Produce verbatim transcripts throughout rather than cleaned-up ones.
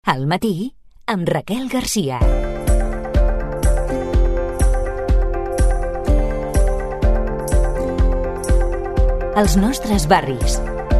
Al matí, amb Raquel Garcia. Els nostres barris.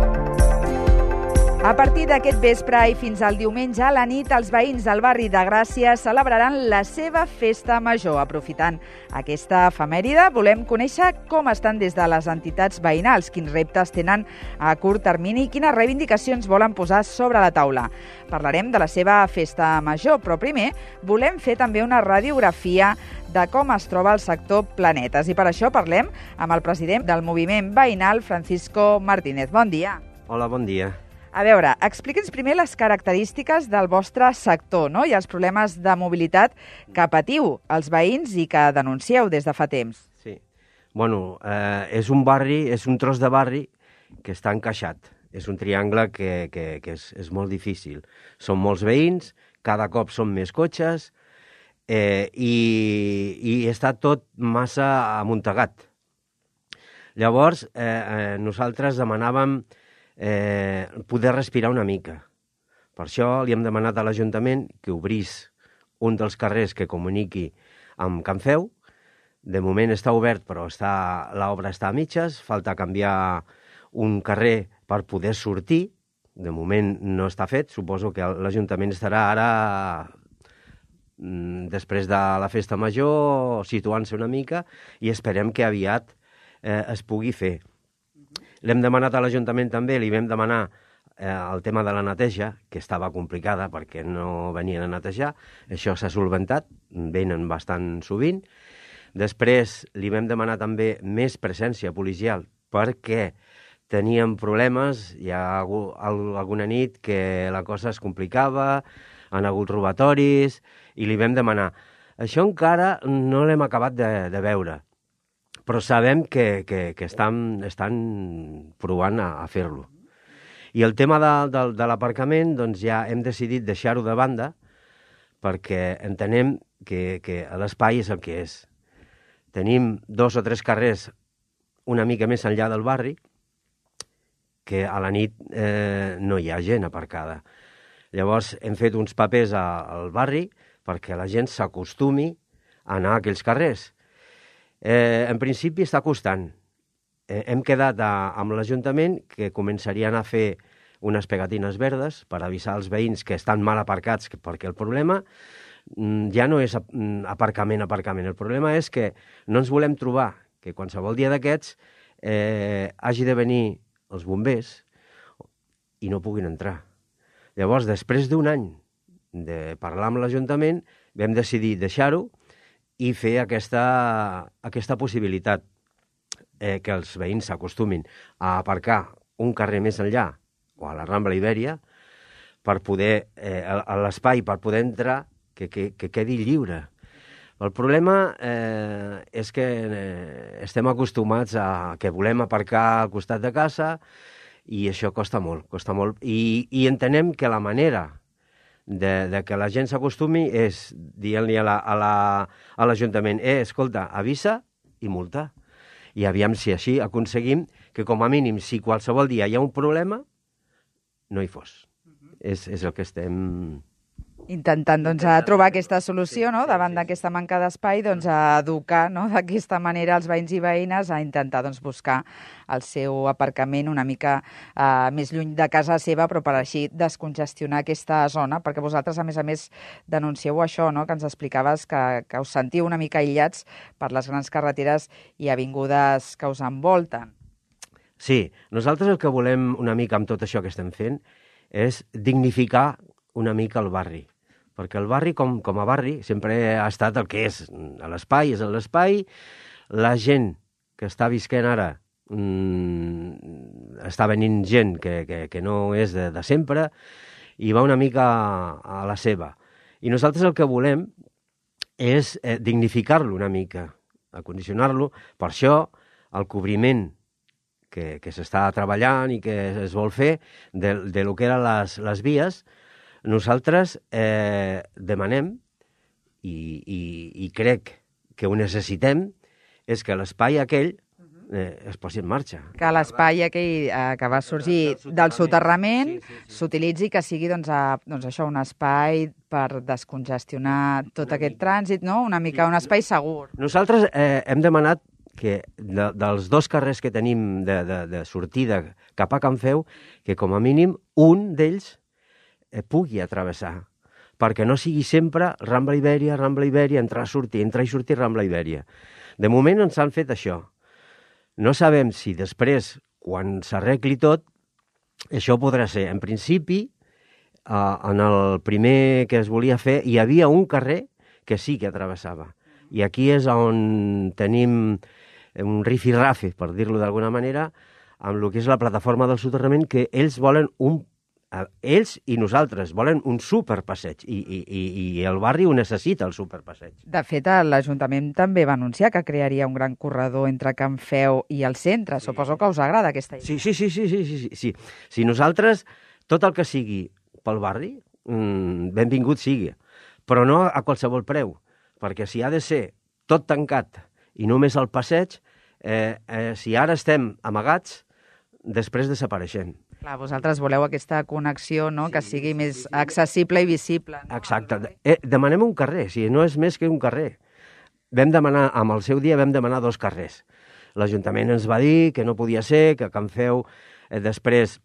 A partir d'aquest vespre i fins al diumenge a la nit, els veïns del barri de Gràcia celebraran la seva festa major. Aprofitant aquesta efemèride, volem conèixer com estan des de les entitats veïnals, quins reptes tenen a curt termini i quines reivindicacions volen posar sobre la taula. Parlarem de la seva festa major, però primer volem fer també una radiografia de com es troba el sector Planetes. I per això parlem amb el president del moviment veïnal, Francisco Martínez. Bon dia. Hola, bon dia. A veure, explica'ns primer les característiques del vostre sector, no?, i els problemes de mobilitat que patiu els veïns i que denuncieu des de fa temps. Sí. Bueno, eh, és un barri, és un tros de barri que està encaixat. És un triangle que, que, que és, és molt difícil. Són molts veïns, cada cop són més cotxes eh, i, i està tot massa amuntegat. Llavors, eh, eh, nosaltres demanàvem Eh, poder respirar una mica. Per això li hem demanat a l'Ajuntament que obrís un dels carrers que comuniqui amb Can Feu. De moment està obert, però està, l'obra està a mitges, falta canviar un carrer per poder sortir. De moment no està fet, suposo que l'Ajuntament estarà ara, després de la festa major, situant-se una mica i esperem que aviat eh, es pugui fer. L'hem demanat a l'Ajuntament també, li vam demanar eh, el tema de la neteja, que estava complicada perquè no venien a netejar. Això s'ha solventat, venen bastant sovint. Després li vam demanar també més presència policial perquè teníem problemes, hi ha algú, alguna nit que la cosa es complicava, han hagut robatoris, i li vam demanar. Això encara no l'hem acabat de, de veure, però sabem que, que, que estan, estan provant a, a fer-lo. I el tema de, de, de l'aparcament, doncs ja hem decidit deixar-ho de banda perquè entenem que, que l'espai és el que és. Tenim dos o tres carrers una mica més enllà del barri que a la nit eh, no hi ha gent aparcada. Llavors hem fet uns papers a, al barri perquè la gent s'acostumi a anar a aquells carrers. Eh, en principi està costant. Eh, hem quedat a, amb l'Ajuntament que començarien a fer unes pegatines verdes per avisar als veïns que estan mal aparcats, perquè el problema mm, ja no és aparcament, aparcament. El problema és que no ens volem trobar que qualsevol dia d'aquests eh, hagi de venir els bombers i no puguin entrar. Llavors, després d'un any de parlar amb l'Ajuntament, vam decidir deixar-ho i fer aquesta, aquesta possibilitat, eh, que els veïns s'acostumin a aparcar un carrer més enllà o a la Rambla Ibèria per poder, eh, a l'espai per poder entrar, que, que, que quedi lliure. El problema eh, és que eh, estem acostumats a que volem aparcar al costat de casa i això costa molt, costa molt. I, i entenem que la manera De, de que la gent s'acostumi és dient-li a l'Ajuntament la, a eh, escolta, avisa i multa. I aviam si així aconseguim que com a mínim, si qualsevol dia hi ha un problema, no hi fos. Uh-huh. és, és el que estem intentant doncs, a trobar aquesta solució, no?, davant d'aquesta manca d'espai, doncs, a educar, no?, d'aquesta manera els veïns i veïnes a intentar doncs, buscar el seu aparcament una mica eh, més lluny de casa seva, però per així descongestionar aquesta zona, perquè vosaltres, a més a més, denuncieu això, no?, que ens explicaves, que, que us sentiu una mica aïllats per les grans carreteres i avingudes que us envolten. Sí, nosaltres el que volem una mica amb tot això que estem fent és dignificar una mica el barri. Perquè el barri, com, com a barri, sempre ha estat el que és. L'espai és l'espai. La gent que està visquent ara, mmm, està venint gent que, que, que no és de, de sempre i va una mica a, a la seva. I nosaltres el que volem és eh, dignificar-lo una mica, acondicionar-lo. Per això el cobriment que, que s'està treballant i que es vol fer de, de lo que eren les, les vies, nosaltres eh, demanem, i, i, i crec que ho necessitem, és que l'espai aquell eh, es posi en marxa. Que l'espai aquell eh, que va sorgir del soterrament s'utilitzi, que sigui doncs, a, doncs això, un espai per descongestionar tot aquest trànsit, no? Una mica un espai segur. Nosaltres eh, hem demanat que de, dels dos carrers que tenim de, de, de sortida cap a Can Feu, que com a mínim un d'ells eh, pugui atravessar, perquè no sigui sempre Rambla Ibèria, Rambla Ibèria, entrar, sortir, entrar i sortir, Rambla Ibèria. De moment ens han fet això. No sabem si després, quan s'arregli tot, això podrà ser. En principi, eh, en el primer que es volia fer, hi havia un carrer que sí que atravessava. I aquí és on tenim un rifirrafe, per dir-lo d'alguna manera, amb el que és la plataforma del soterrament, que ells volen un ells i nosaltres volen un superpasseig i, i, i el barri ho necessita, el superpasseig. De fet, l'Ajuntament també va anunciar que crearia un gran corredor entre Can Feu i el centre. Sí. Suposo que us agrada aquesta idea. Sí, sí, sí, sí, sí, sí, sí. Si nosaltres, tot el que sigui pel barri, mmm, benvingut sigui, però no a qualsevol preu, perquè si ha de ser tot tancat i només el passeig, eh, eh, si ara estem amagats, després desapareixem. Clar, vosaltres voleu aquesta connexió, no?, sí, que sigui sí, més sí, sí. accessible i visible. No? Exacte. Eh, demanem un carrer, si no és més que un carrer. Vam demanar, amb el seu dia vam demanar dos carrers. L'Ajuntament ens va dir que no podia ser, que Can Feu eh, després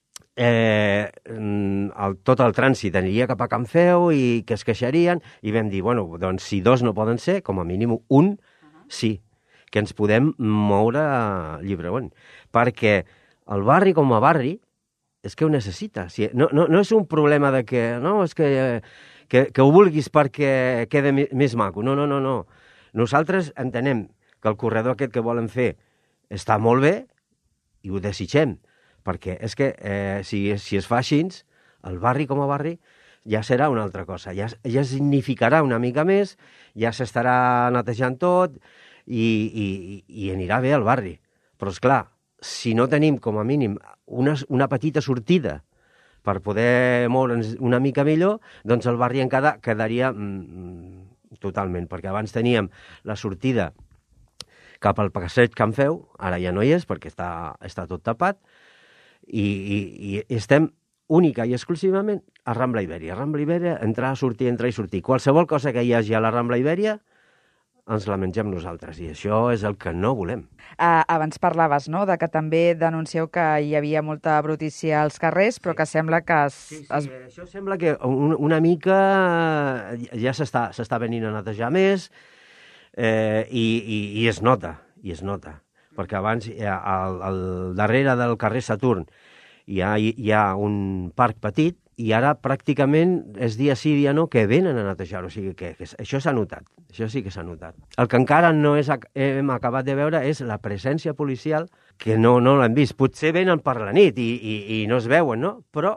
eh, el, tot el trànsit aniria cap a Can Feu i que es queixarien, i vam dir, bueno, doncs si dos no poden ser, com a mínim un sí, que ens podem moure lliurement. Perquè el barri com a barri és que ho necessita. Si, no, no, no és un problema de que, no, és que, que, que ho vulguis perquè quede més maco. No, no, no, no. Nosaltres entenem que el corredor aquest que volen fer està molt bé i ho desitgem, perquè és que eh, si, si es fa així, el barri com a barri ja serà una altra cosa. Ja, ja significarà una mica més, ja s'estarà netejant tot i, i, i anirà bé al barri. Però, esclar, si no tenim, com a mínim, una, una petita sortida per poder moure'ns una mica millor, doncs el barri encara quedaria mm, totalment, perquè abans teníem la sortida cap al passeig Can Feu, ara ja no hi és perquè està, està tot tapat, i, i, i estem única i exclusivament a Rambla Ibèria. Rambla Ibèria, entrar, sortir, entrar i sortir. Qualsevol cosa que hi hagi a la Rambla Ibèria ens la mengem nosaltres, i això és el que no volem. Uh, abans parlaves, no?, de que també denuncieu que hi havia molta brutícia als carrers, però sí. que sembla que... Es, sí, sí, es... això sembla que un, una mica ja s'està venint a netejar més eh, i, i, i es nota, i es nota, perquè abans al, al darrere del carrer Saturn hi ha, hi ha un parc petit, i ara pràcticament és dia sí, dia no, que venen a netejar. O sigui que, que això s'ha notat, això sí que s'ha notat. El que encara no és, hem acabat de veure és la presència policial, que no, no l'hem vist. Potser venen per la nit i, i, i no es veuen, no? Però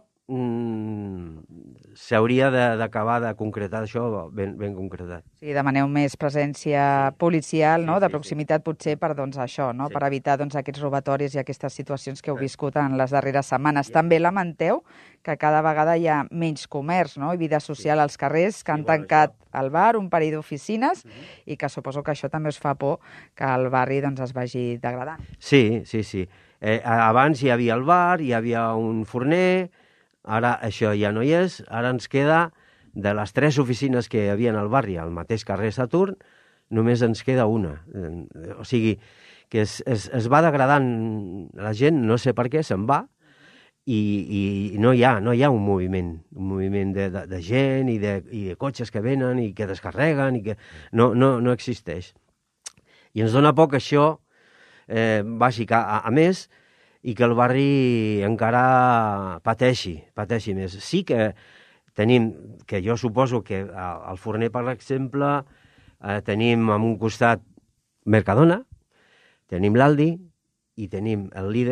mm, s'hauria d'acabar de, de concretar això ben, ben concretat. Sí, demaneu més presència policial, no?, de proximitat potser per doncs, això, no?, sí. per evitar doncs, aquests robatoris i aquestes situacions que heu viscut en les darreres setmanes. També lamenteu que cada vegada hi ha menys comerç, no?, i vida social als carrers, que han tancat el bar, un parell d'oficines, i que suposo que això també us fa por que el barri doncs, es vagi degradant. Sí, sí, sí. Eh, abans hi havia el bar, hi havia un forner, ara això ja no hi és, ara ens queda, de les tres oficines que hi havia al barri, al mateix carrer Saturn, només ens queda una. O sigui, que es, es, es va degradant la gent, no sé per què, se'n va, i, i no, hi ha, no hi ha un moviment, un moviment de, de, de gent i de, i de cotxes que venen i que descarreguen, i que no, no, no existeix. I ens dona por que això eh, vagi a, a més, i que el barri encara pateixi, pateixi més. Sí que tenim, que jo suposo que al Forner, per exemple, eh, tenim en un costat Mercadona, tenim l'Aldi i tenim el Lidl,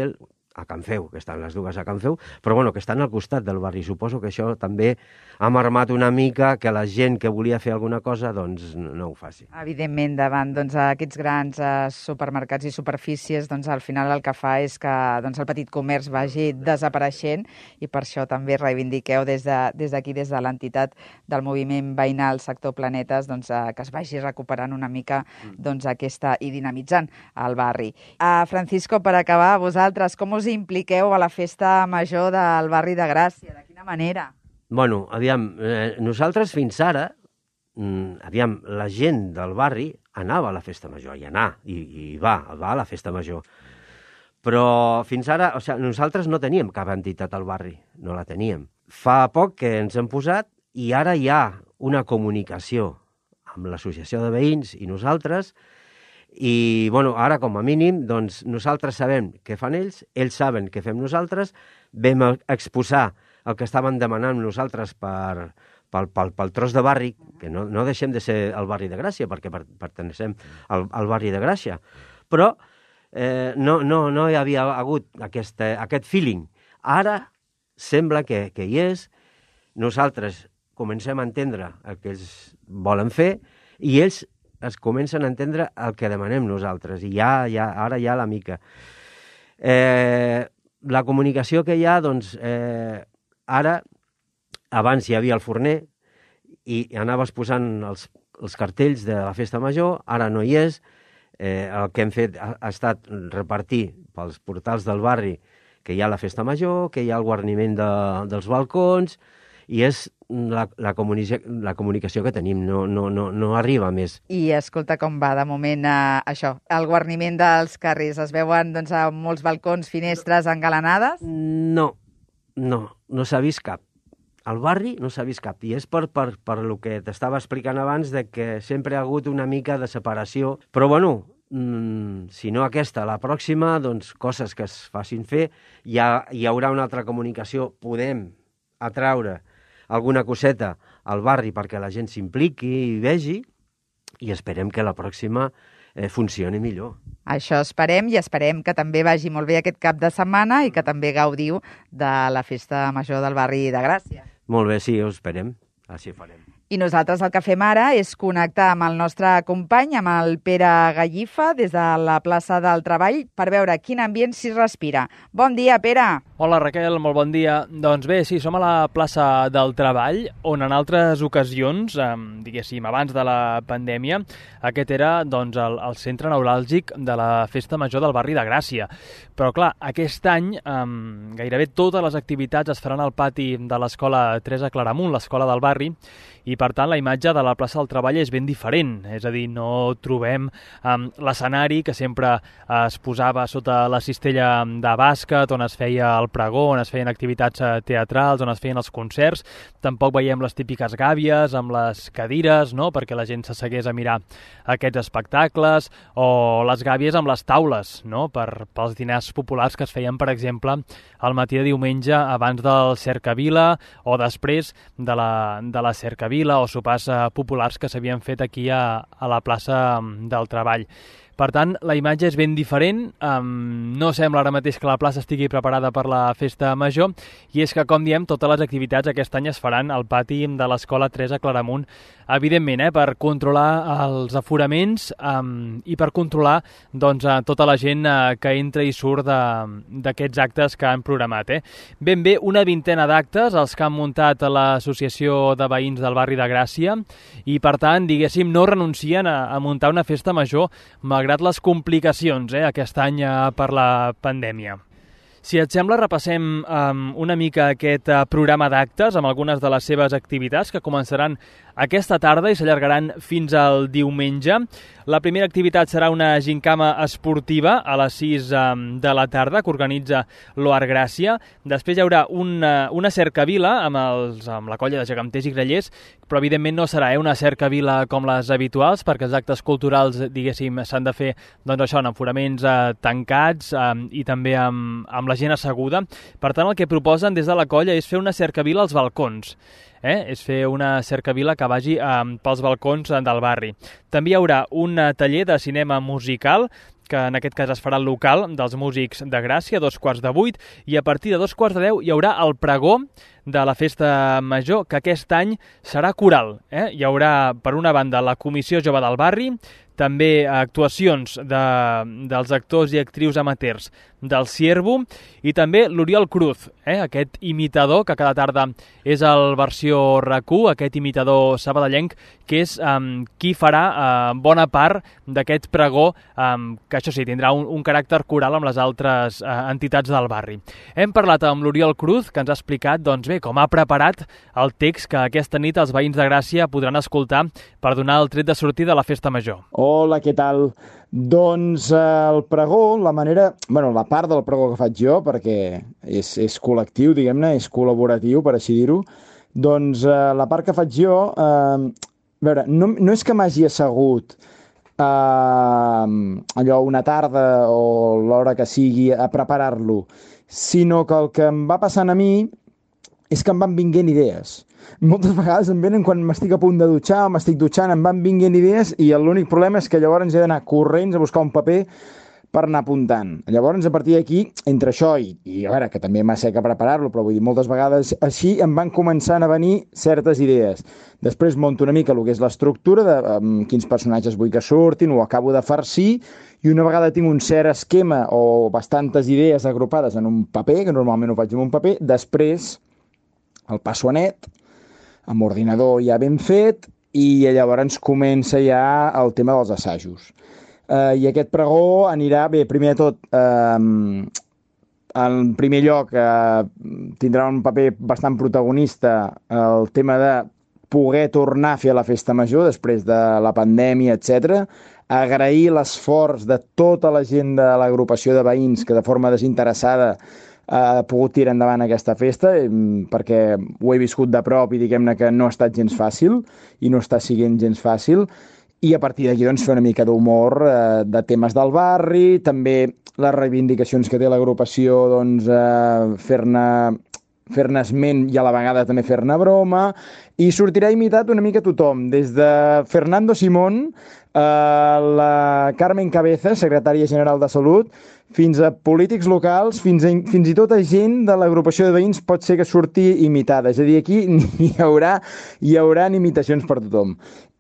a Can Feu, que estan les dues a Can Feu, però bueno, que estan al costat del barri. Suposo que això també ha marmat una mica que la gent que volia fer alguna cosa doncs no ho faci. Evidentment, davant doncs, aquests grans eh, supermercats i superfícies, doncs, al final el que fa és que doncs, el petit comerç vagi desapareixent i per això també reivindiqueu des d'aquí, de, des, des de l'entitat del moviment veïnal Sector Planetes, doncs, eh, que es vagi recuperant una mica doncs, aquesta i dinamitzant el barri. Uh, Francisco, per acabar, vosaltres, com us impliqueu a la festa major del barri de Gràcia? De quina manera? Bueno, aviam, eh, nosaltres fins ara, mm, aviam, la gent del barri anava a la festa major, i anar, i, i va, va a la festa major. Però fins ara, o sigui, nosaltres no teníem cap entitat al barri, no la teníem. Fa poc que ens hem posat i ara hi ha una comunicació amb l'associació de veïns i nosaltres. I, bueno, ara, com a mínim, doncs, nosaltres sabem què fan ells, ells saben què fem nosaltres, vam exposar el que estaven demanant nosaltres per, pel, pel, pel tros de barri, que no, no deixem de ser el barri de Gràcia, perquè pertenecem al, al barri de Gràcia, però eh, no, no, no hi havia hagut aquest, aquest feeling. Ara sembla que, que hi és, nosaltres comencem a entendre el que ells volen fer i ells es comencen a entendre el que demanem nosaltres, i ja, ja, ara ja la mica. Eh, la comunicació que hi ha, doncs, eh, ara, abans hi havia el forner, i anaves posant els, els cartells de la festa major, ara no hi és. Eh, el que hem fet ha, ha estat repartir pels portals del barri que hi ha la festa major, que hi ha el guarniment de, dels balcons, i és la, la, comunicació, la comunicació que tenim, no, no, no, no arriba més. I escolta com va de moment eh, això, el guarniment dels carrers. Es veuen doncs, a molts balcons, finestres engalanades? No, no, no s'ha vist cap. Al barri no s'ha vist cap, i és per, per, per el que t'estava explicant abans, de que sempre ha hagut una mica de separació. Però bueno, mmm, si no aquesta, la pròxima, doncs coses que es facin fer, hi, ha, hi haurà una altra comunicació, podem atraure alguna coseta al barri perquè la gent s'impliqui i vegi, i esperem que la pròxima eh, funcioni millor. Això esperem, i esperem que també vagi molt bé aquest cap de setmana i que també gaudiu de la festa major del barri de Gràcia. Molt bé, sí, ho esperem, així farem. I nosaltres el que fem ara és connectar amb el nostre company, amb el Pere Gallifa, des de la plaça del Treball, per veure quin ambient s'hi respira. Bon dia, Pere! Hola, Raquel, molt bon dia. Doncs bé, sí, som a la plaça del Treball, on en altres ocasions, eh, diguéssim, abans de la pandèmia, aquest era doncs, el, el centre neuràlgic de la festa major del barri de Gràcia. Però, clar, aquest any eh, gairebé totes les activitats es faran al pati de l'escola Teresa Claramunt, l'escola del barri, i per tant la imatge de la plaça del Treball és ben diferent, és a dir, no trobem um, l'escenari que sempre uh, es posava sota la cistella de bàsquet, on es feia el pregó, on es feien activitats uh, teatrals, on es feien els concerts. Tampoc veiem les típiques gàbies amb les cadires, no?, perquè la gent s'assegués a mirar aquests espectacles, o les gàbies amb les taules, no?, per, pels dinars populars que es feien, per exemple, al matí de diumenge abans del Cercavila o després de la, de la Cercavila o sopars eh, populars que s'havien fet aquí a, a la plaça del Treball. Per tant, la imatge és ben diferent, um, no sembla ara mateix que la plaça estigui preparada per la festa major, i és que, com diem, totes les activitats aquest any es faran al pati de l'escola Teresa Claramunt, evidentment, eh, per controlar els aforaments um, i per controlar doncs, a tota la gent uh, que entra i surt d'aquests actes que han programat. Eh. Ben bé, una vintena d'actes, els que han muntat l'Associació de Veïns del Barri de Gràcia, i per tant, diguéssim, no renuncien a, a muntar una festa major, malgrat les complicacions eh, aquest any eh, per la pandèmia. Si et sembla, repassem um, una mica aquest uh, programa d'actes amb algunes de les seves activitats que començaran aquesta tarda i s'allargaran fins al diumenge. La primera activitat serà una gincama esportiva a les sis um, de la tarda que organitza l'Oar Gràcia. Després hi haurà una, una cercavila amb, els, amb la colla de geganters i grallers, però evidentment no serà eh, una cercavila com les habituals, perquè els actes culturals, diguéssim, s'han de fer doncs, això, en aforaments eh, tancats eh, i també amb, amb la gent asseguda. Per tant, el que proposen des de la colla és fer una cercavila als balcons. Eh? És fer una cercavila que vagi eh, pels balcons del barri. També hi haurà un taller de cinema musical que en aquest cas es farà al local dels músics de Gràcia, a dos quarts de vuit, i a partir de dos quarts de deu hi haurà el pregó de la Festa Major, que aquest any serà coral. Eh? Hi haurà, per una banda, la Comissió Jove del Barri, també actuacions de, dels actors i actrius amateurs del Ciervo i també l'Oriol Cruz, eh? aquest imitador que cada tarda és el versió R A C U, aquest imitador sabadellenc, que és um, qui farà uh, bona part d'aquest pregó, um, que això sí, tindrà un, un caràcter coral amb les altres uh, entitats del barri. Hem parlat amb l'Oriol Cruz, que ens ha explicat doncs bé, com ha preparat el text que aquesta nit els veïns de Gràcia podran escoltar per donar el tret de sortida a la Festa Major. Hola, què tal? Doncs eh, el pregó, la manera... bueno, la part del pregó que faig jo, perquè és, és col·lectiu, diguem-ne, és col·laboratiu, per així dir-ho, doncs eh, la part que faig jo... Eh, a veure, no, no és que m'hagi assegut eh, allò una tarda o l'hora que sigui a preparar-lo, sinó que el que em va passant a mi és que em van vinguent idees. Moltes vegades em venen quan m'estic a punt de dutxar o m'estic dutxant, em van vinguent idees i l'únic problema és que llavors he d'anar corrents a buscar un paper per anar apuntant. Llavors, a partir d'aquí, entre això i, i a veure, que també m'ha ser que preparar-lo, però vull dir, moltes vegades així em van començant a venir certes idees. Després monto una mica el que és l'estructura, de um, quins personatges vull que surtin, ho acabo de farcir, i una vegada tinc un cert esquema o bastantes idees agrupades en un paper, que normalment ho faig en un paper, després el passo a net, amb ordinador ja ben fet, i llavors comença ja el tema dels assajos. Uh, I aquest pregó anirà, bé, primer de tot, uh, en primer lloc uh, tindrà un paper bastant protagonista el tema de poder tornar a fer la Festa Major després de la pandèmia, etcètera. Agrair l'esforç de tota la gent de l'agrupació de veïns que de forma desinteressada ha pogut tirar endavant aquesta festa, perquè ho he viscut de prop i diguem-ne que no ha estat gens fàcil i no està sent gens fàcil. I a partir d'aquí doncs, fer una mica d'humor eh, de temes del barri, també les reivindicacions que té l'agrupació, doncs, eh, fer-ne fer-ne esment i a la vegada també fer-ne broma, i sortirà imitat una mica tothom, des de Fernando Simón, eh, la Carmen Cabeza, secretària general de Salut, fins a polítics locals, fins, a, fins i tot a gent de l'agrupació de veïns pot ser que surti imitada. És a dir, aquí hi haurà, hi haurà imitacions per tothom.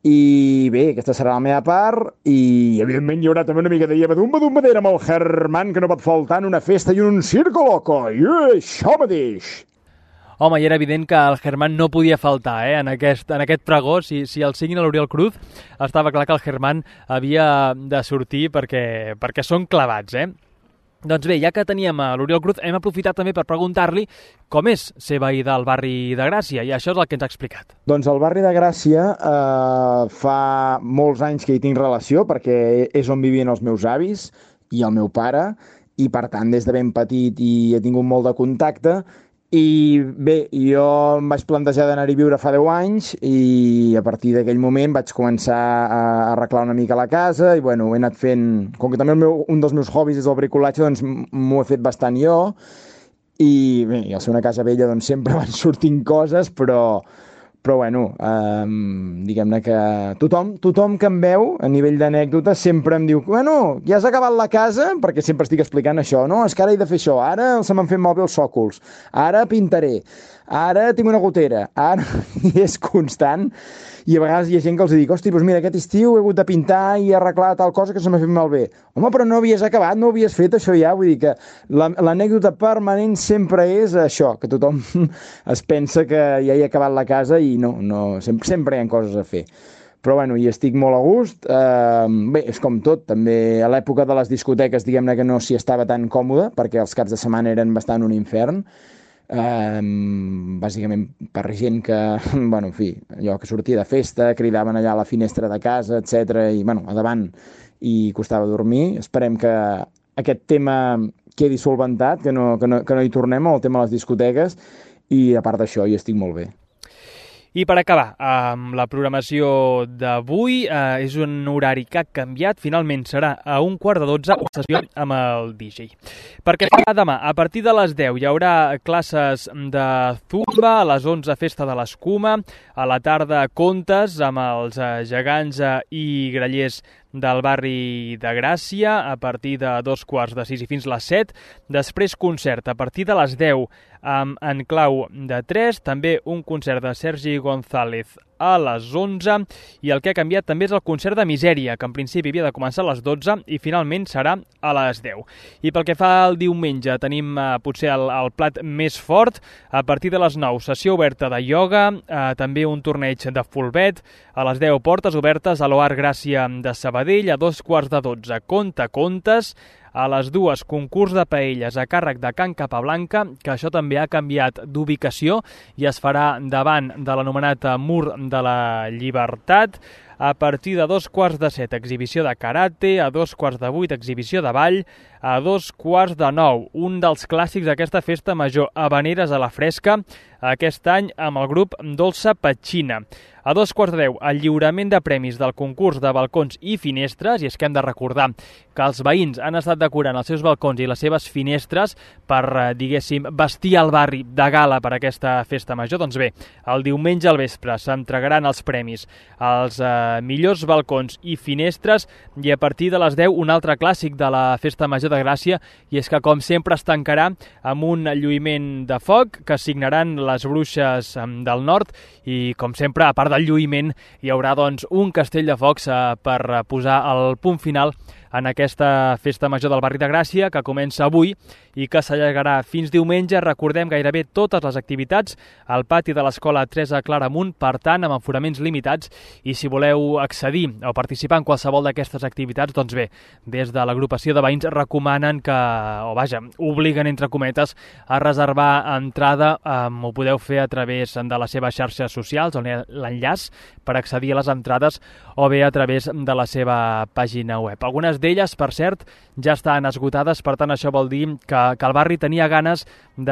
I bé, aquesta serà la meva part, i evidentment hi haurà també una mica de llevadum badum-badera amb el Germán, que no pot faltar en una festa i en un circo loco. I això mateix! Home, i era evident que el Germán no podia faltar eh, en, aquest, en aquest pregó. Si, si el siguin a l'Oriol Cruz, estava clar que el Germán havia de sortir perquè, perquè són clavats, eh? Doncs bé, ja que teníem a l'Oriol Cruz, hem aprofitat també per preguntar-li com és ser veí del barri de Gràcia, i això és el que ens ha explicat. Doncs el barri de Gràcia eh, fa molts anys que hi tinc relació, perquè és on vivien els meus avis i el meu pare, i per tant des de ben petit hi he tingut molt de contacte. I bé, jo em vaig plantejar d'anar-hi a viure fa deu anys i a partir d'aquell moment vaig començar a arreglar una mica la casa i bueno, he anat fent, com que també el meu, un dels meus hobbies és el bricolatge, doncs m'ho he fet bastant jo i bé, i al ser una casa vella doncs sempre van sortint coses, però però bueno, eh, diguem-ne que tothom, tothom que em veu a nivell d'anècdota sempre em diu bueno, ja has acabat la casa, perquè sempre estic explicant això, no? És que ara he de fer això, ara se m'han fet malbé els sòcols, ara pintaré, ara tinc una gotera, ara i és constant, i a vegades hi ha gent que els dic, hosti, doncs mira, aquest estiu he hagut de pintar i arreglar tal cosa que se m'ha fet malbé. Home, però no havies acabat, no havies fet això ja, vull dir que l'anècdota permanent sempre és això, que tothom es pensa que ja he acabat la casa i no, no sempre, sempre hi ha coses a fer. Però bueno, hi estic molt a gust. Eh, bé, és com tot, també a l'època de les discoteques, diguem-ne que no s'hi estava tan còmode, perquè els caps de setmana eren bastant un infern. Um, bàsicament per gent que, bueno, en fi, allò que sortia de festa, cridaven allà a la finestra de casa, etcètera, i, bueno, a davant, i costava dormir. Esperem que aquest tema quedi solventat, que no, que no, que no hi tornem, el tema de les discoteques, i a part d'això hi estic molt bé. I per acabar, amb la programació d'avui, eh, és un horari que ha canviat. Finalment serà a un quart de dotze la sessió amb el D J. Perquè demà, a partir de les deu, hi haurà classes de zumba, a les onze festa de l'escuma, a la tarda contes amb els gegants i grallers del barri de Gràcia a partir de dos quarts de sis i fins les set. Després concert a partir de les deu amb En clau de tres, també un concert de Sergi González a les onze, i el que ha canviat també és el concert de Misèria, que en principi havia de començar a les dotze i finalment serà a les deu. I pel que fa al diumenge tenim eh, potser el, el plat més fort. A partir de les nou, sessió oberta de ioga, eh, també un torneig de fulbet, a les deu portes obertes a l'Oar Gràcia de Sabadell, a dos quarts de dotze Conta Contes, a les dues concurs de paelles a càrrec de Can Capablanca, que això també ha canviat d'ubicació i es farà davant de l'anomenat Mur de la Llibertat. A partir de dos quarts de set, exhibició de karate, a dos quarts de vuit, exhibició de ball, a dos quarts de nou, un dels clàssics d'aquesta festa major, Habaneres a la fresca, aquest any amb el grup Dolça Petxina. A dos quarts de deu, el lliurament de premis del concurs de balcons i finestres, i és que hem de recordar que els veïns han estat decorant els seus balcons i les seves finestres per, diguéssim, vestir el barri de gala per aquesta festa major. Doncs bé, el diumenge al vespre s'entregaran els premis als eh, millors balcons i finestres, i a partir de les deu un altre clàssic de la festa major de Gràcia, i és que com sempre es tancarà amb un lluïment de foc que signaran les bruixes del nord, i com sempre, a part del lluïment, hi haurà doncs un castell de focs eh, per posar el punt final en aquesta festa major del barri de Gràcia, que comença avui i que s'allargarà fins diumenge. Recordem gairebé totes les activitats al pati de l'Escola Teresa Claramunt, per tant, amb aforaments limitats, i si voleu accedir o participar en qualsevol d'aquestes activitats, doncs bé, des de l'agrupació de veïns recomanen que, o vaja, obliguen, entre cometes, a reservar entrada. Um, ho podeu fer a través de les seves xarxes socials, on hi ha l'enllaç per accedir a les entrades, o bé a través de la seva pàgina web. Algunes d'elles, per cert, ja estan esgotades, per tant això vol dir que, que el barri tenia ganes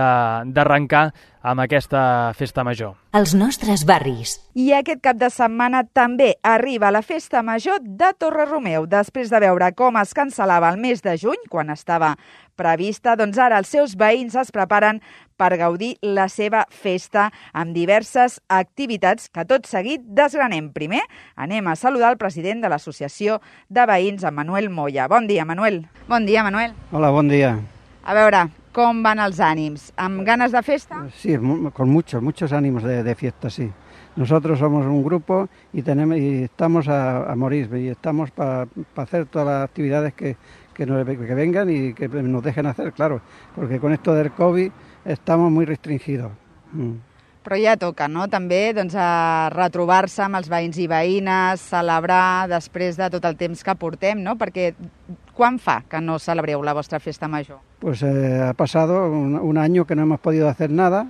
d'arrencar amb aquesta festa major. Els nostres barris. I aquest cap de setmana també arriba la festa major de Torre-Romeu. Després de veure com es cancel·lava el mes de juny, quan estava prevista, doncs ara els seus veïns es preparen per gaudir la seva festa amb diverses activitats que tot seguit desgranem. Primer anem a saludar el president de l'Associació de Veïns, en Manuel Moya. Bon dia, Manuel. Bon dia, Manuel. Hola, bon dia. A veure, com van els ànims? Amb ganes de festa? Sí, con muchos, muchos ánimos de, de fiesta, sí. Nosotros somos un grupo y tenemos y estamos a, a morir, y estamos para pa hacer todas las actividades que, que, nos, que vengan y que nos dejen hacer, claro, porque con esto del COVID estamos muy restringidos. Mm. Però ja toca, no?, també doncs, a retrobar-se amb els veïns i veïnes, celebrar després de tot el temps que portem, no?, perquè quan fa que no celebreu la vostra festa major? Pues eh, ha pasado un, un año que no hemos podido hacer nada,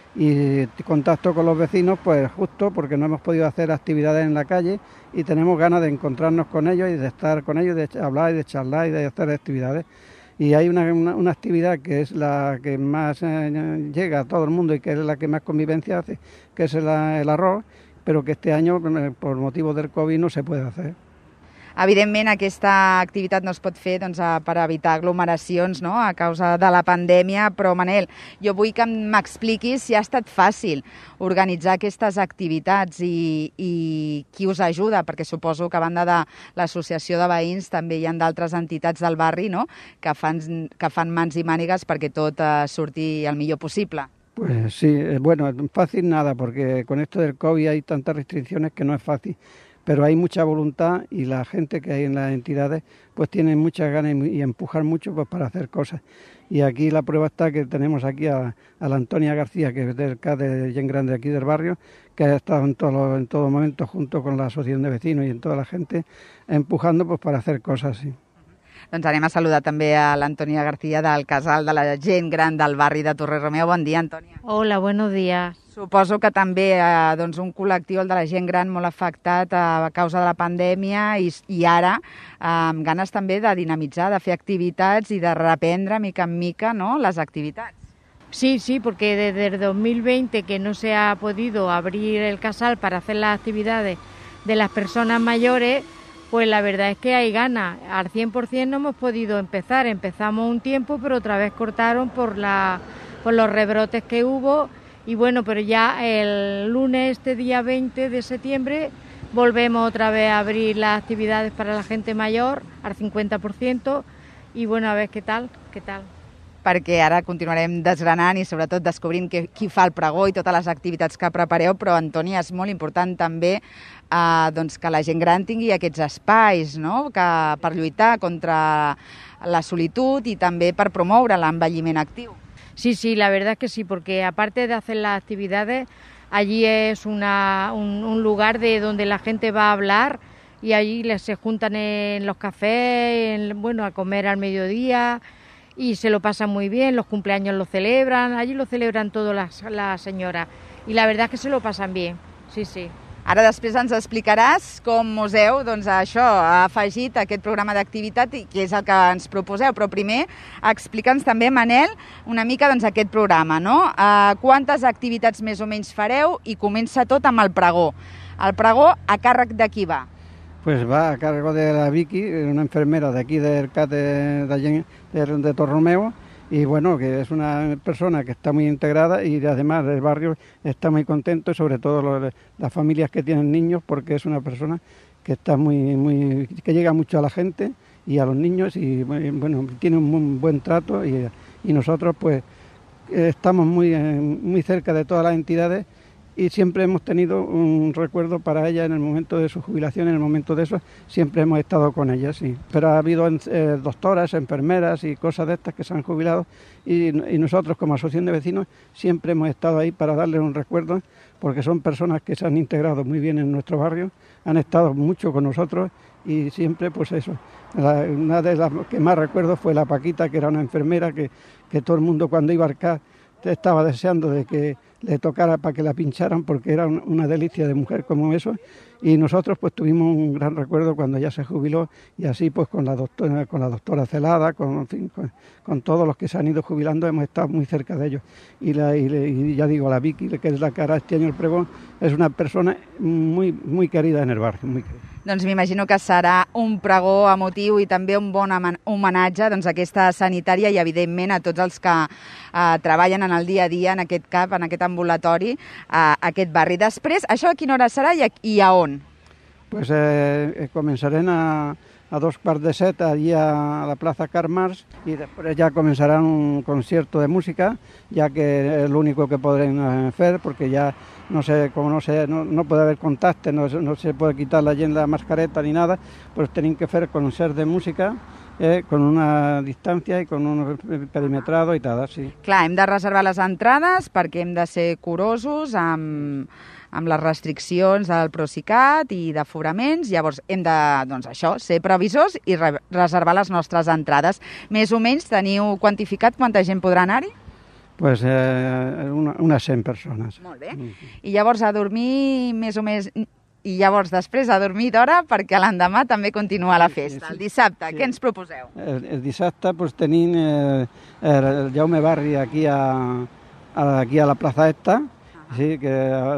y contacto con los vecinos pues justo porque no hemos podido hacer actividades en la calle y tenemos ganas de encontrarnos con ellos y de estar con ellos, de hablar y de charlar y de hacer actividades. Y hay una, una, una actividad que es la que más eh, llega a todo el mundo y que es la que más convivencia hace, que es el, el arroz, pero que este año por motivo del COVID no se puede hacer. Evidentment, aquesta activitat no es pot fer doncs, per evitar aglomeracions, no?, a causa de la pandèmia, però, Manel, jo vull que m'expliquis si ha estat fàcil organitzar aquestes activitats i, i qui us ajuda, perquè suposo que a banda de l'associació de veïns també hi ha d'altres entitats del barri, no?, que fan, que fan mans i mànigues perquè tot eh, surti el millor possible. Pues sí, bueno, fácil nada, porque con esto del COVID hay tantas restricciones que no es fácil. Pero hay mucha voluntad y la gente que hay en las entidades pues tiene muchas ganas y empujar mucho pues, para hacer cosas. Y aquí la prueba está que tenemos aquí a, a la Antonia García, que es del C A de Gent Gran de aquí del barrio, que ha estado en todo, en todo momento junto con la asociación de vecinos y en toda la gente empujando pues, para hacer cosas así. Doncs anem a saludar també a l'Antònia García del Casal de la Gent Gran del barri de Torre-Romeu. Bon dia, Antònia. Hola, buenos días. Suposo que també eh, doncs un col·lectiu, el de la gent gran, molt afectat a causa de la pandèmia i, i ara eh, amb ganes també de dinamitzar, de fer activitats i de reprendre mica en mica, ¿no?, las activitats. Sí, sí, porque desde el dos mil veinte que no se ha podido abrir el casal para hacer las actividades de las personas mayores, pues la verdad es que hay ganas. Al cien por ciento no hemos podido empezar. Empezamos un tiempo, pero otra vez cortaron por, la, por los rebrotes que hubo. Y bueno, pero ya el lunes, este día veinte de septiembre, volvemos otra vez a abrir las actividades para la gente mayor al cincuenta por ciento i bueno, a veure què tal, què tal. Perquè ara continuarem desgranant i sobretot descobrint que, qui fa el pregó i totes les activitats que prepareu, però Antònia, és molt important també eh, doncs, que la gent gran tingui aquests espais, no? Que, per lluitar contra la solitud y también para promover el envelliment activo. Sí, sí, la verdad es que sí, porque aparte de hacer las actividades, allí es una, un, un lugar de donde la gente va a hablar y allí les, se juntan en los cafés, en, bueno, a comer al mediodía y se lo pasan muy bien, los cumpleaños lo celebran, allí lo celebran todas las, las señoras y la verdad es que se lo pasan bien, sí, sí. Ara després ens explicaràs com us heu, doncs, això, ha afegit aquest programa d'activitat i que és el que ens proposeu, però primer explica'ns també, Manel, una mica doncs, aquest programa, no? Uh, quantes activitats més o menys fareu i comença tot amb el pregó. El pregó a càrrec de qui va? Pues va a cargo de la Vicky, una enfermera de aquí del C A T de, de, de Torromeo, y bueno, que es una persona que está muy integrada y además el barrio está muy contento y sobre todo los, las familias que tienen niños, porque es una persona que está muy, muy, que llega mucho a la gente y a los niños y bueno, tiene un muy buen trato y, y nosotros pues estamos muy, muy cerca de todas las entidades y siempre hemos tenido un recuerdo para ella en el momento de su jubilación, en el momento de eso, siempre hemos estado con ella, sí. Pero ha habido eh, doctoras, enfermeras y cosas de estas que se han jubilado y, y nosotros como asociación de vecinos siempre hemos estado ahí para darles un recuerdo porque son personas que se han integrado muy bien en nuestro barrio, han estado mucho con nosotros y siempre pues eso. La, una de las que más recuerdo fue la Paquita, que era una enfermera que, que todo el mundo cuando iba al C A estaba deseando de que le tocara para que la pincharan porque era una delicia de mujer como eso y nosotros pues tuvimos un gran recuerdo cuando ya se jubiló y así pues con la doctora, con la doctora Celada, con, en fin, con, con todos los que se han ido jubilando hemos estado muy cerca de ellos y, la, y, y ya digo la Vicky, que es la que hará este año el pregón, es una persona muy, muy querida en el barrio, muy querida. Doncs m'imagino que serà un pregó emotiu i també un bon homenatge doncs, a aquesta sanitària i, evidentment, a tots els que eh, treballen en el dia a dia en aquest C A P, en aquest ambulatori, a eh, aquest barri. Després, això a quina hora serà i a, i a on? Pues eh, començarem a, a dos quarts de set allí a la Plaza Karl Marx y después ya comenzará un concierto de música, ya que es lo único que podrán hacer porque ya no sé, como no sé, no, no puede haber contacte, no, no se puede quitar la gent la mascareta ni nada, pues tenim que fer concert de música eh, con una distància i con un perimetrado i tal, sí. Clar, hem de reservar les entrades perquè hem de ser curosos amb, amb les restriccions del Procicat i d'aforaments, llavors hem de, doncs això, ser previsors i re reservar les nostres entrades. Més o menys teniu quantificat quanta gent podrà anar-hi? Pues eh, una, unes cent persones. Molt bé. I llavors a dormir més o més... I llavors després a dormir d'hora perquè l'endemà també continua la festa. El dissabte, sí. Què ens proposeu? El, el dissabte pues, tenim eh, el Jaume Barri aquí a, a, aquí a la plaza esta, sí, que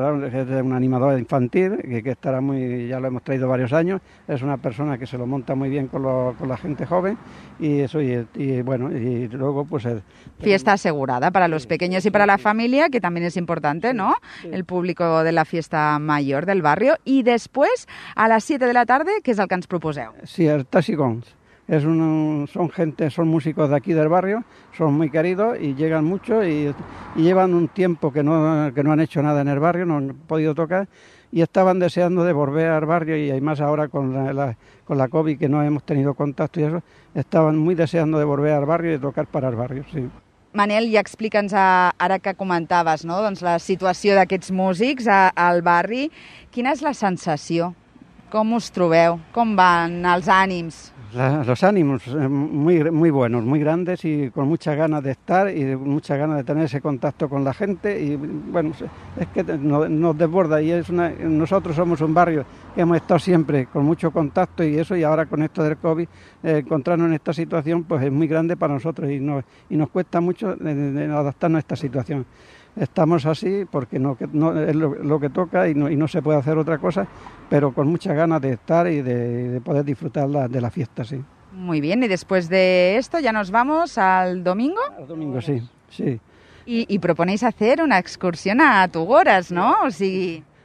es un animador infantil, que, que estará muy, ya lo hemos traído varios años, es una persona que se lo monta muy bien con, lo, con la gente joven y eso y, y bueno, y luego pues... El, fiesta asegurada para los pequeños y para la familia, que también es importante, ¿no? Sí. El público de la fiesta mayor del barrio. Y después, a las siete de la tarde, ¿qué es el que ens proposeu? Sí, el Tassigons. Es un, son gente, son músicos de aquí del barrio, son muy queridos y llegan mucho y, y llevan un tiempo que no, que no han hecho nada en el barrio, no han podido tocar y estaban deseando de volver al barrio y además ahora con la, la, con la COVID que no hemos tenido contacto y eso, estaban muy deseando de volver al barrio y de tocar para el barrio, sí. Manel, ja explica'ns ara que comentaves, no? Doncs la situació d'aquests músics a, al barri. Quina és la sensació? Com us trobeu? Com van els ànims? La, los ánimos muy, muy buenos, muy grandes y con muchas ganas de estar y muchas ganas de tener ese contacto con la gente y bueno, es que nos, nos desborda y es una, nosotros somos un barrio que hemos estado siempre con mucho contacto y eso y ahora con esto del COVID eh, encontrarnos en esta situación pues es muy grande para nosotros y nos, y nos cuesta mucho de, de adaptarnos a esta situación. Estamos así porque no, no, es lo, lo que toca y no, y no se puede hacer otra cosa, pero con muchas ganas de estar y de, de poder disfrutar la, de la fiesta, sí. Muy bien, y después de esto ya nos vamos al domingo. Al domingo, sí, sí. Y, y proponéis hacer una excursión a Tugoras, ¿no? O sigui...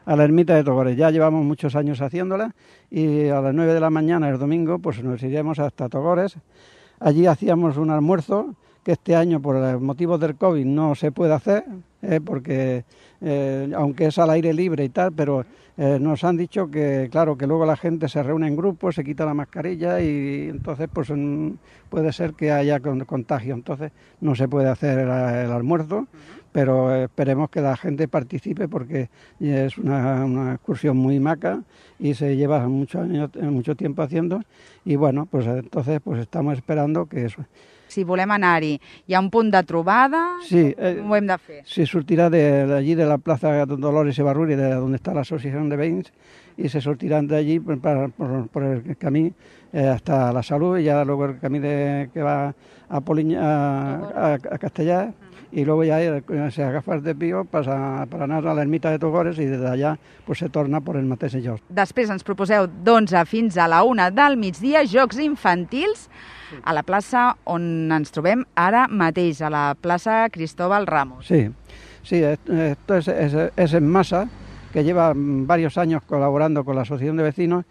a la ermita de Togores. Ya llevamos muchos años haciéndola y a las nueve de la mañana el domingo pues nos iremos hasta Togores. Allí hacíamos un almuerzo que este año por motivos del COVID no se puede hacer, eh, porque eh, aunque es al aire libre y tal, pero eh, nos han dicho que, claro, que luego la gente se reúne en grupos, se quita la mascarilla y entonces pues mm, puede ser que haya contagio, entonces no se puede hacer el, el almuerzo, pero esperemos que la gente participe porque es una, una excursión muy maca y se lleva mucho, años, mucho tiempo haciendo y bueno, pues entonces pues estamos esperando que eso. Si volem anar-hi, hi ha un punt de trobada? Sí, eh, com ho hem de fer? Se sortirà de, de allí de la plaza Dolores Ibarruri, de donde está la asociación de veïns, y se sortirán de allí por, por, por el camí eh, hasta la Salud, y ya luego el camí de, que va a, Poliña, a, a, a Castellar, y luego ya se agafa el desvío para, para anar a l'ermita de Togores i des d'allà pues, se torna per el mateix lloc. Després ens proposeu d'onze fins a la una del migdia jocs infantils a la plaça on ens trobem ara mateix, a la plaça Cristóbal Ramos. Sí, sí, esto es, es, es en masa, que lleva varios años colaborando con la Asociación de Vecinos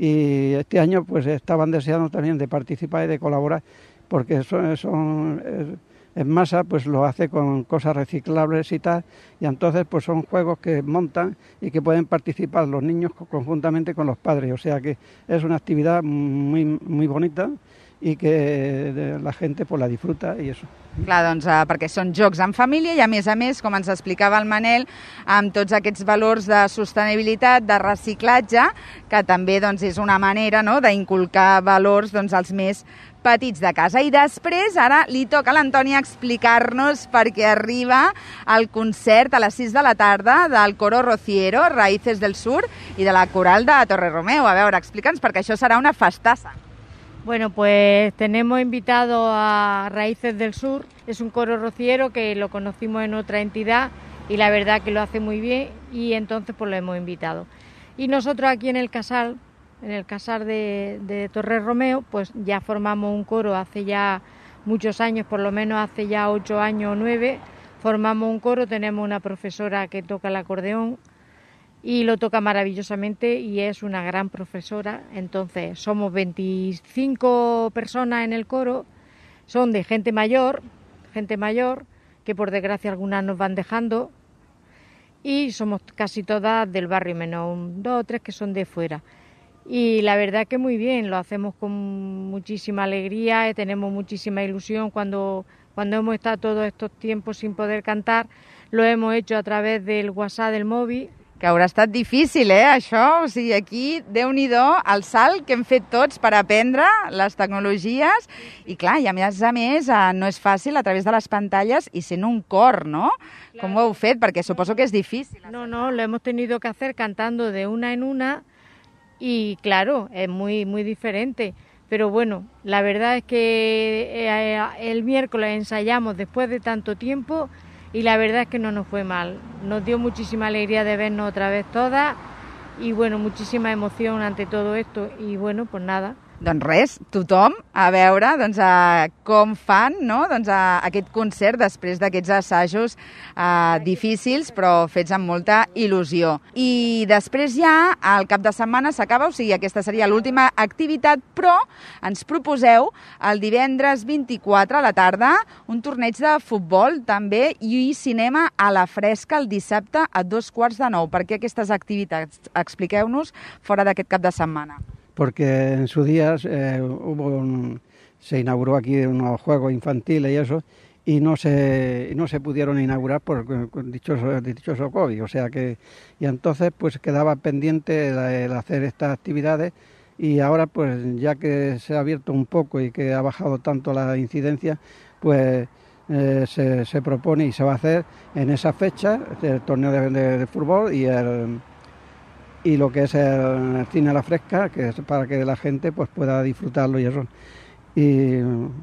y este año pues estaban deseando también de participar y de colaborar porque son... son en masa pues lo hace con cosas reciclables y tal, y entonces pues son juegos que montan y que pueden participar los niños conjuntamente con los padres, o sea que es una actividad muy, muy bonita i que la gent pues, la disfruta i això. Clar, doncs, eh, perquè són jocs en família i, a més a més, com ens explicava el Manel, amb tots aquests valors de sostenibilitat, de reciclatge, que també doncs, és una manera no, d'inculcar valors doncs, als més petits de casa. I després, ara li toca a l'Antònia explicar-nos perquè arriba el concert a les sis de la tarda del Coro Rociero, Raíces del Sur, i de la Coral de Torre-Romeu. A veure, explica'ns, perquè això serà una festassa. Bueno, pues tenemos invitado a Raíces del Sur, es un coro rociero que lo conocimos en otra entidad y la verdad que lo hace muy bien y entonces pues lo hemos invitado. Y nosotros aquí en el Casal, en el Casal de, de Torre-Romeu, pues ya formamos un coro hace ya muchos años, por lo menos hace ya ocho años o nueve, formamos un coro, tenemos una profesora que toca el acordeón, y lo toca maravillosamente y es una gran profesora. Entonces somos veinticinco personas en el coro, son de gente mayor, gente mayor, que por desgracia algunas nos van dejando, y somos casi todas del barrio, menos un, dos o tres que son de fuera. Y la verdad que muy bien, lo hacemos con muchísima alegría, tenemos muchísima ilusión. Cuando, cuando hemos estado todos estos tiempos sin poder cantar, lo hemos hecho a través del WhatsApp del móvil. Que haurà estat difícil, eh, això? O sigui, aquí, Déu-n'hi-do, el salt que hem fet tots per aprendre les tecnologies. I clar, i a més a més, no és fàcil a través de les pantalles i sent un cor, ¿no? Claro. Com ho heu fet? Perquè suposo que és difícil. No, no, lo hemos tenido que hacer cantando de una en una y claro, es muy, muy diferente. Pero bueno, la verdad es que el miércoles ensayamos después de tanto tiempo y la verdad es que no nos fue mal. Nos dio muchísima alegría de vernos otra vez todas y bueno, muchísima emoción ante todo esto y bueno, pues nada. Doncs res, tothom a veure doncs, a com fan no? doncs, a aquest concert després d'aquests assajos eh, difícils però fets amb molta il·lusió. I després ja el cap de setmana s'acaba, o sigui, aquesta seria l'última activitat, però ens proposeu el divendres vint-i-quatre a la tarda un torneig de futbol també i cinema a la fresca el dissabte a dos quarts de nou. Per què aquestes activitats? Expliqueu-nos fora d'aquest cap de setmana. Porque en sus días eh, hubo un, se inauguró aquí unos juegos infantiles y eso, y no se, no se pudieron inaugurar por dichoso, dichoso COVID, o sea que, y entonces pues quedaba pendiente el, el hacer estas actividades y ahora pues ya que se ha abierto un poco y que ha bajado tanto la incidencia, pues eh, se, se propone y se va a hacer en esa fecha el torneo de, de, de fútbol y el... y lo que es el cine a la fresca, que es para que la gente pues pueda disfrutarlo y eso. I,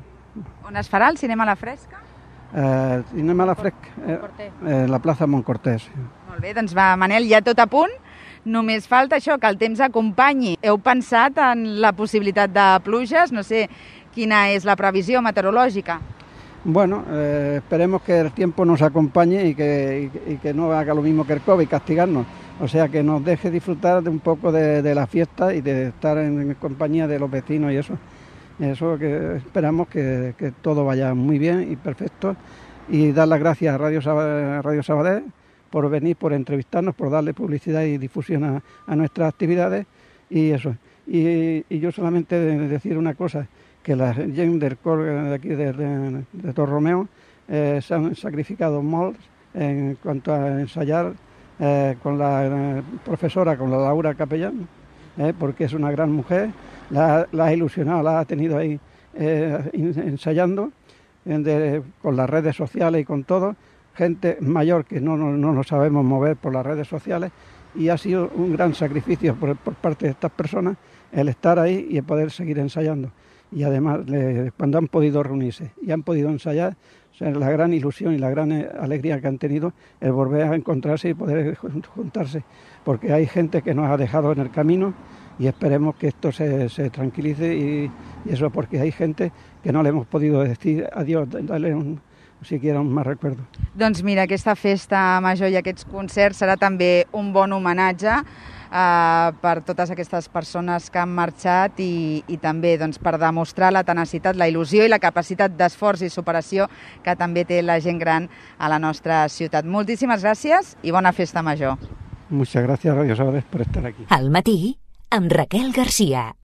On es farà el cinema a la fresca? Eh, cinema a la fresca, eh, eh, la plaça Montcortès. Sí. Molt bé, doncs va, Manel, ja tot a punt. Només falta això, que el temps acompanyi. Heu pensat en la possibilitat de pluges? No sé quina és la previsió meteorològica. Bueno, eh, esperemos que el tiempo nos acompañe y que, y, y que no haga lo mismo que el COVID, castigarnos. O sea, que nos deje disfrutar de un poco de, de la fiesta y de estar en, en compañía de los vecinos y eso. Eso que esperamos que, que todo vaya muy bien y perfecto. Y dar las gracias a Radio, Sab- Radio Sabadell por venir, por entrevistarnos, por darle publicidad y difusión a, a nuestras actividades y eso. Y, y yo solamente decir una cosa, que la gent del cor de aquí de, de, de Torromeo eh, se han sacrificado molt en cuanto a ensayar eh, con la eh, profesora, con la Laura Capellán, eh, porque es una gran mujer, la, la ha ilusionado, la ha tenido ahí eh, ensayando eh, de, con las redes sociales y con todo, gente mayor que no, no, no nos sabemos mover por las redes sociales, y ha sido un gran sacrificio por, por parte de estas personas el estar ahí y el poder seguir ensayando. Y además, le, cuando han podido reunirse y han podido ensayar, o sea, la gran ilusión y la gran alegría que han tenido el volver a encontrarse y poder juntarse, porque hay gente que nos ha dejado en el camino y esperemos que esto se, se tranquilice y, y eso, porque hay gente que no le hemos podido decir adiós, darle un, siquiera un mal recuerdo. Doncs mira, aquesta festa major i aquests concerts serà també un bon homenatge eh, per totes aquestes persones que han marxat i, i també doncs, per demostrar la tenacitat, la il·lusió i la capacitat d'esforç i superació que també té la gent gran a la nostra ciutat. Moltíssimes gràcies i bona festa major. Muchas gracias, Radio Sabadell, por estar aquí. Al matí, amb Raquel Garcia.